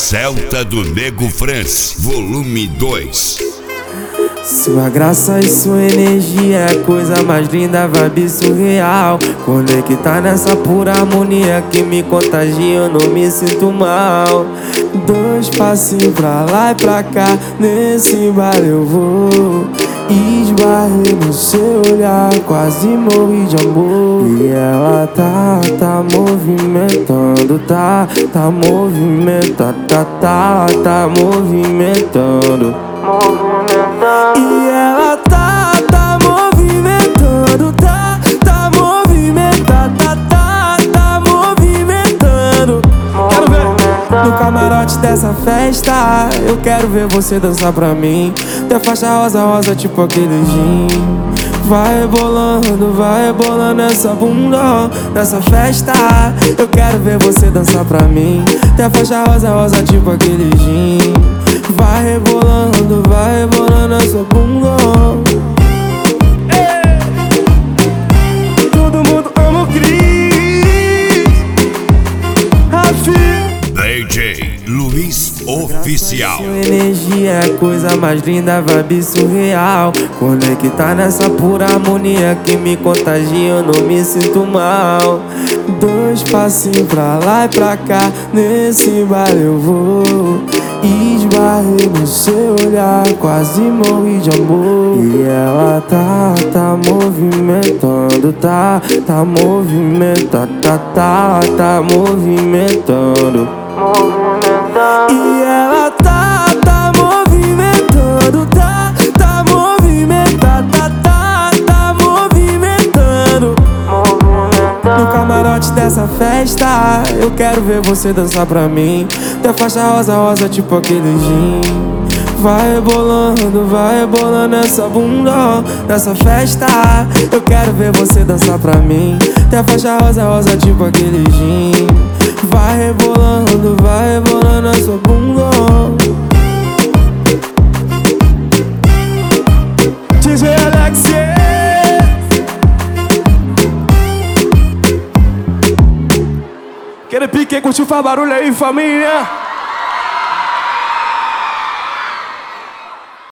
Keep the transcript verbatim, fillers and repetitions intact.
Celta do Nego France, volume dois. Sua graça e sua energia é a coisa mais linda, vibe surreal. Conectar nessa pura harmonia que me contagia, eu não me sinto mal. Dois passinhos pra lá e pra cá, nesse bar eu vou. Esbarrei no seu olhar, quase morri de amor. E ela tá, tá movimentando, tá, tá movimentando, tá, tá, tá movimentando. E ela tá, tá movimentando, tá, tá movimentando, tá, tá, tá movimentando. Quero ver no camarote dessa festa, eu quero ver você dançar pra mim. Ter faixa rosa, rosa, tipo aquele gin. Vai rebolando, vai rebolando essa bunda nessa festa. Eu quero ver você dançar pra mim. Ter faixa rosa, rosa, tipo aquele gin. Vai rebolando, vai rebolando essa bunda. Ei! Todo mundo ama o Cris. Rafi D J Luiz Oficial. Sua energia é a coisa mais linda, vibe surreal. Conectar nessa pura harmonia que me contagia, eu não me sinto mal. Dois passinhos pra lá e pra cá, nesse bar eu vou. Esbarrei no seu olhar, quase morri de amor. E ela tá, tá movimentando, tá, tá movimentando, tá, tá, tá movimentando. E ela tá, tá movimentando, tá, tá movimentando, tá, tá, tá movimentando. No camarote dessa festa, eu quero ver você dançar pra mim. Ter faixa rosa, rosa, tipo aquele gin. Vai rebolando, vai rebolando essa bunda nessa festa. Eu quero ver você dançar pra mim. Ter faixa rosa, rosa, tipo aquele gin. Vai rebolando, vai rebolando essa bunda. D J Alexis. Quer pique, curtiu, faz barulho aí, família.